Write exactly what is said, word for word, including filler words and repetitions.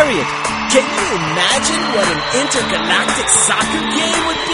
Harriet. Can you imagine what an intergalactic soccer game would be?